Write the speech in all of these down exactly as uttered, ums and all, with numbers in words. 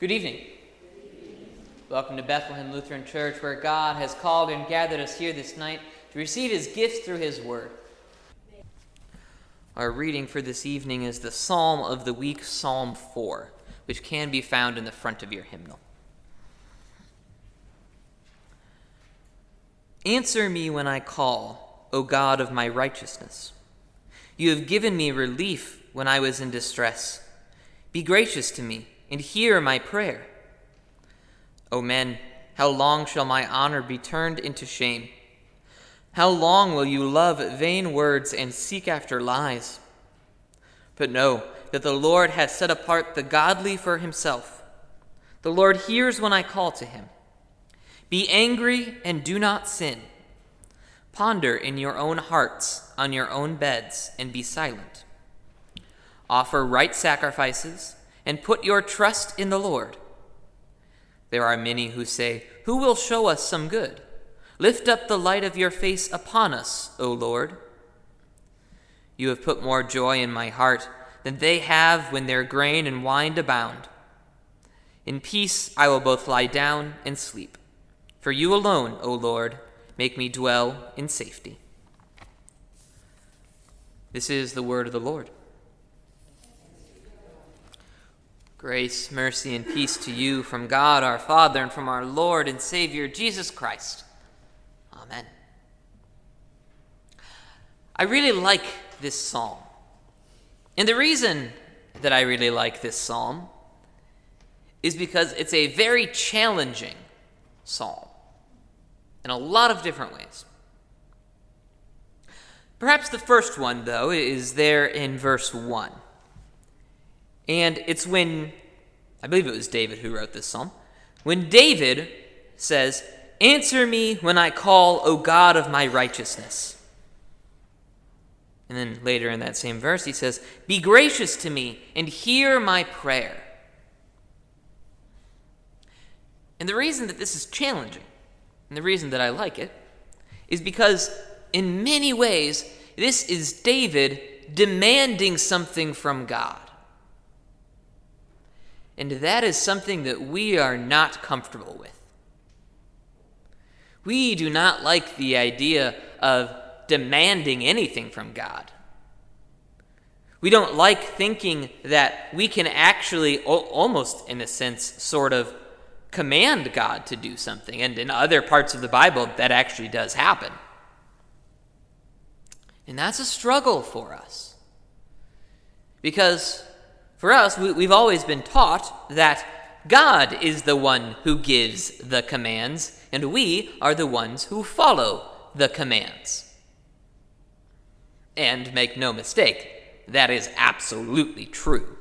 Good evening. Welcome to Bethlehem Lutheran Church, where God has called and gathered us here this night to receive his gifts through his word. Our reading for this evening is the Psalm of the Week, Psalm four, which can be found in the front of your hymnal. Answer me when I call, O God of my righteousness. You have given me relief when I was in distress. Be gracious to me and hear my prayer. O men, how long shall my honor be turned into shame? How long will you love vain words and seek after lies? But know that the Lord has set apart the godly for himself. The Lord hears when I call to him. Be angry and do not sin. Ponder in your own hearts on your own beds and be silent. Offer right sacrifices and put your trust in the Lord. There are many who say, "Who will show us some good? Lift up the light of your face upon us, O Lord." You have put more joy in my heart than they have when their grain and wine abound. In peace I will both lie down and sleep. For you alone, O Lord, make me dwell in safety. This is the word of the Lord. Grace, mercy, and peace to you from God our Father and from our Lord and Savior Jesus Christ. Amen. I really like this psalm. And the reason that I really like this psalm is because it's a very challenging psalm in a lot of different ways. Perhaps the first one, though, is there in verse one. And it's when, I believe it was David who wrote this psalm, when David says, "Answer me when I call, O God of my righteousness." And then later in that same verse he says, "Be gracious to me and hear my prayer." And the reason that this is challenging, and the reason that I like it, is because in many ways this is David demanding something from God. And that is something that we are not comfortable with. We do not like the idea of demanding anything from God. We don't like thinking that we can actually, almost in a sense, sort of command God to do something. And in other parts of the Bible, that actually does happen. And that's a struggle for us. Because for us, we, we've always been taught that God is the one who gives the commands, and we are the ones who follow the commands. And make no mistake, that is absolutely true.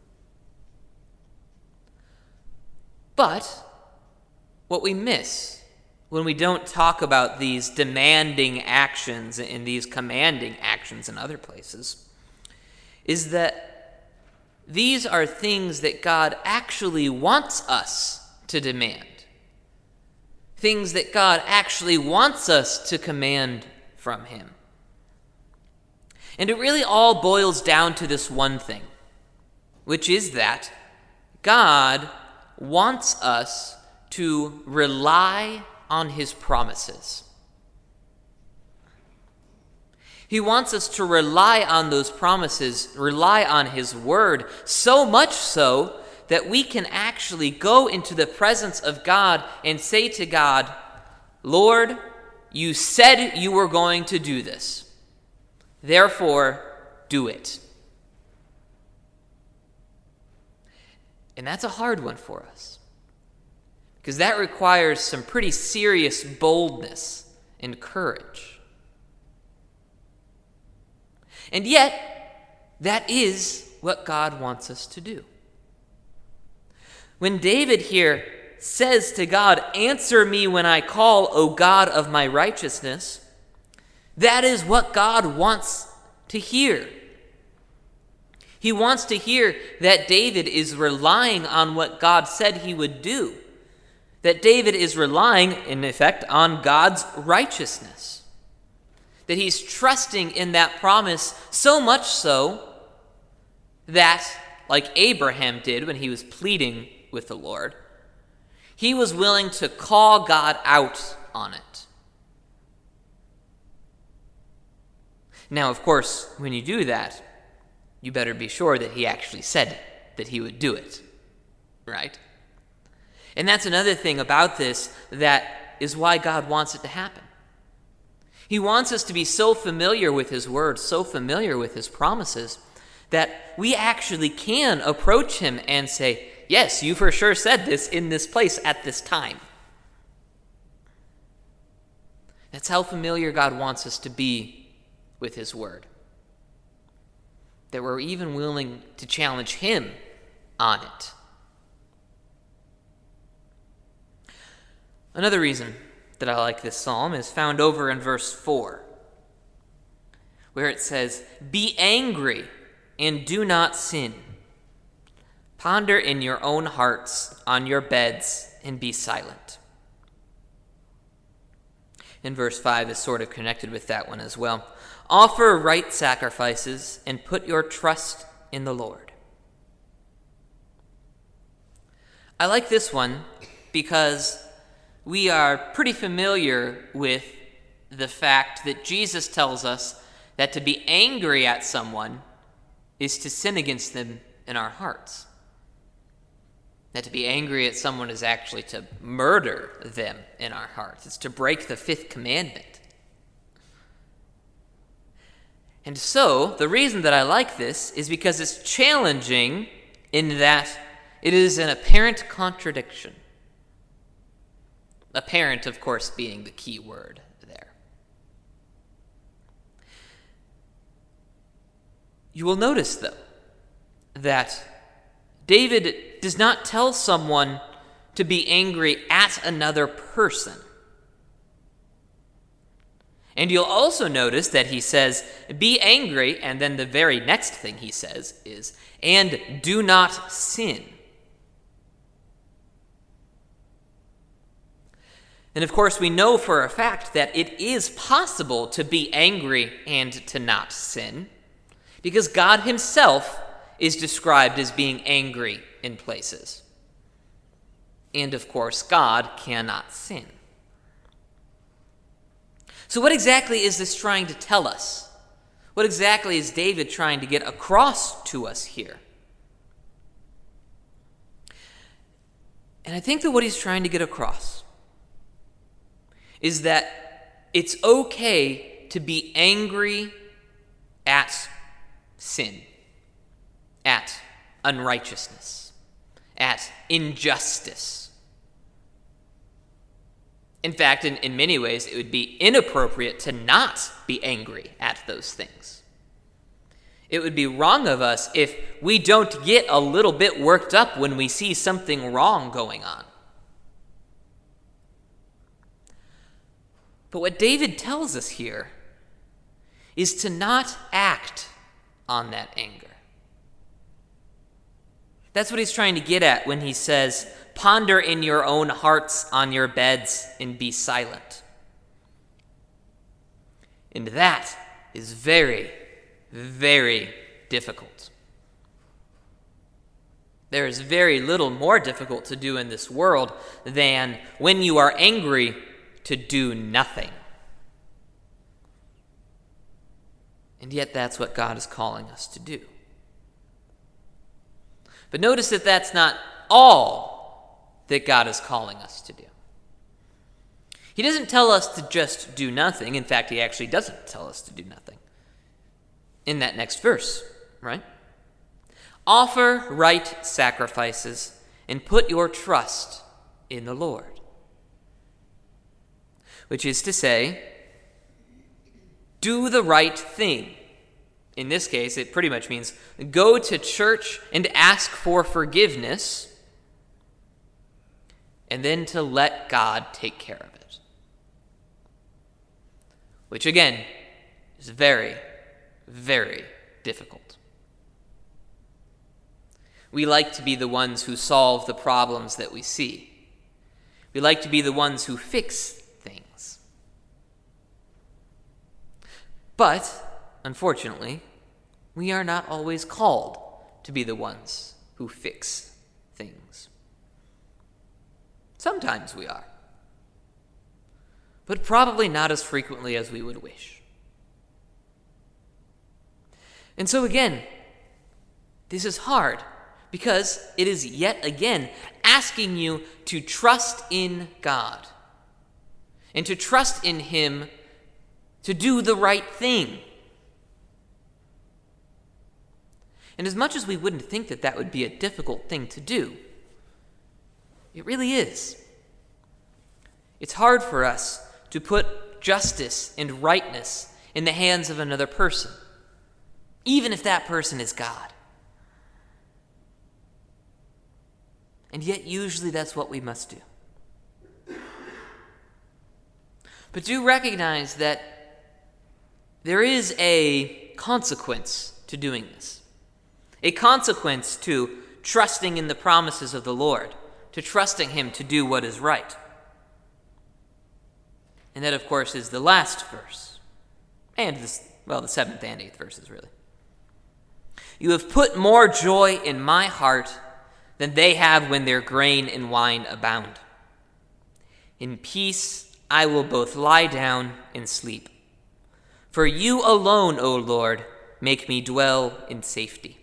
But what we miss when we don't talk about these demanding actions and these commanding actions in other places is that these are things that God actually wants us to demand. Things that God actually wants us to command from him. And it really all boils down to this one thing, which is that God wants us to rely on his promises. He wants us to rely on those promises, rely on his word, so much so that we can actually go into the presence of God and say to God, "Lord, you said you were going to do this. Therefore, do it." And that's a hard one for us, because that requires some pretty serious boldness and courage. And yet, that is what God wants us to do. When David here says to God, "Answer me when I call, O God of my righteousness," that is what God wants to hear. He wants to hear that David is relying on what God said he would do. That David is relying, in effect, on God's righteousness. That he's trusting in that promise so much so that like Abraham did when he was pleading with the Lord. He was willing to call God out on it. Now, of course, when you do that, you better be sure that he actually said that he would do it, right? And that's another thing about this that is why God wants it to happen. He wants us to be so familiar with his word, so familiar with his promises, that we actually can approach him and say, yes, you for sure said this in this place at this time. That's how familiar God wants us to be with his word. That we're even willing to challenge him on it. Another reason that I like this psalm is found over in verse four, where it says, "Be angry and do not sin. Ponder in your own hearts on your beds and be silent." And verse five is sort of connected with that one as well. "Offer right sacrifices and put your trust in the Lord." I like this one because we are pretty familiar with the fact that Jesus tells us that to be angry at someone is to sin against them in our hearts. That to be angry at someone is actually to murder them in our hearts. It's to break the fifth commandment. And so, the reason that I like this is because it's challenging in that it is an apparent contradiction. Apparent, of course, being the key word there. You will notice, though, that David does not tell someone to be angry at another person. And you'll also notice that he says, "Be angry," and then the very next thing he says is, "and do not sin." And of course, we know for a fact that it is possible to be angry and to not sin, because God himself is described as being angry in places. And of course, God cannot sin. So what exactly is this trying to tell us? What exactly is David trying to get across to us here? And I think that what he's trying to get across is that it's okay to be angry at sin, at unrighteousness, at injustice. In fact, in, in many ways, it would be inappropriate to not be angry at those things. It would be wrong of us if we don't get a little bit worked up when we see something wrong going on. But what David tells us here is to not act on that anger. That's what he's trying to get at when he says, "Ponder in your own hearts on your beds and be silent." And that is very, very difficult. There is very little more difficult to do in this world than, when you are angry, to do nothing. And yet that's what God is calling us to do. But notice that that's not all that God is calling us to do. He doesn't tell us to just do nothing. In fact, he actually doesn't tell us to do nothing. In that next verse, right? "Offer right sacrifices and put your trust in the Lord." Which is to say, do the right thing. In this case, it pretty much means go to church and ask for forgiveness, and then to let God take care of it. Which, again, is very, very difficult. We like to be the ones who solve the problems that we see. We like to be the ones who fix things. But, unfortunately, we are not always called to be the ones who fix things. Sometimes we are, but probably not as frequently as we would wish. And so again, this is hard because it is yet again asking you to trust in God and to trust in Him to do the right thing. And as much as we wouldn't think that that would be a difficult thing to do, it really is. It's hard for us to put justice and rightness in the hands of another person, even if that person is God. And yet usually that's what we must do. But do recognize that there is a consequence to doing this. A consequence to trusting in the promises of the Lord, to trusting Him to do what is right. And that, of course, is the last verse. And, this, well, the seventh and eighth verses, really. You have put more joy in my heart than they have when their grain and wine abound. In peace I will both lie down and sleep. For you alone, O Lord, make me dwell in safety.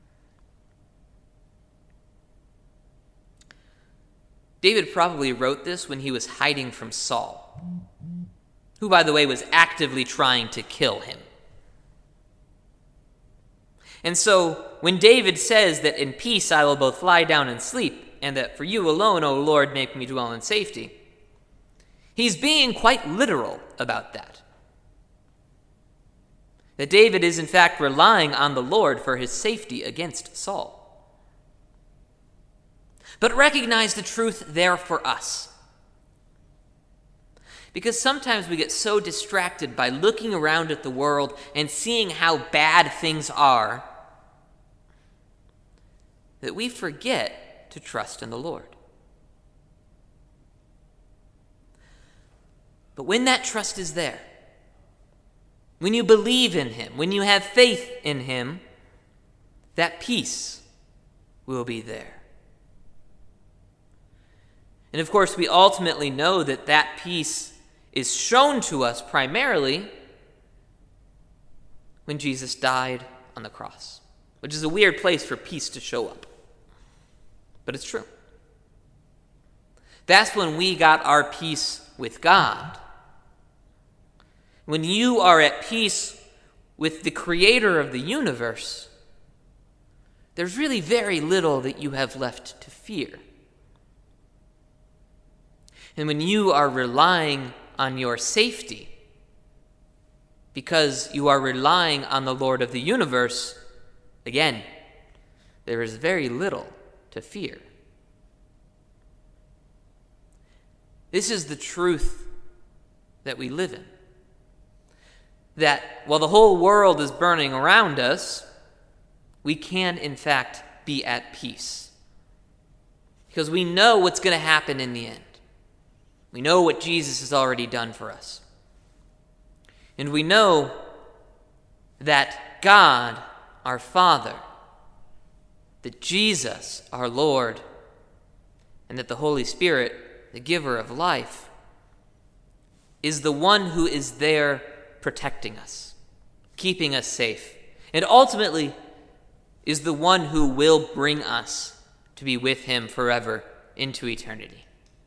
David probably wrote this when he was hiding from Saul, who, by the way, was actively trying to kill him. And so, when David says that in peace I will both lie down and sleep, and that for you alone, O Lord, make me dwell in safety, he's being quite literal about that. That David is in fact relying on the Lord for his safety against Saul. But recognize the truth there for us. Because sometimes we get so distracted by looking around at the world and seeing how bad things are that we forget to trust in the Lord. But when that trust is there, when you believe in Him, when you have faith in Him, that peace will be there. And of course, we ultimately know that that peace is shown to us primarily when Jesus died on the cross, which is a weird place for peace to show up. But it's true. That's when we got our peace with God. When you are at peace with the Creator of the universe, there's really very little that you have left to fear. And when you are relying on your safety, because you are relying on the Lord of the universe, again, there is very little to fear. This is the truth that we live in. That while the whole world is burning around us, we can, in fact, be at peace. Because we know what's going to happen in the end. We know what Jesus has already done for us. And we know that God, our Father, that Jesus, our Lord, and that the Holy Spirit, the giver of life, is the one who is there protecting us, keeping us safe, and ultimately is the one who will bring us to be with Him forever into eternity.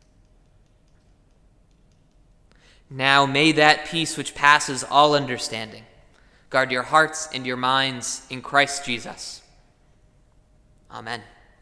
Now may that peace which passes all understanding guard your hearts and your minds in Christ Jesus. Amen.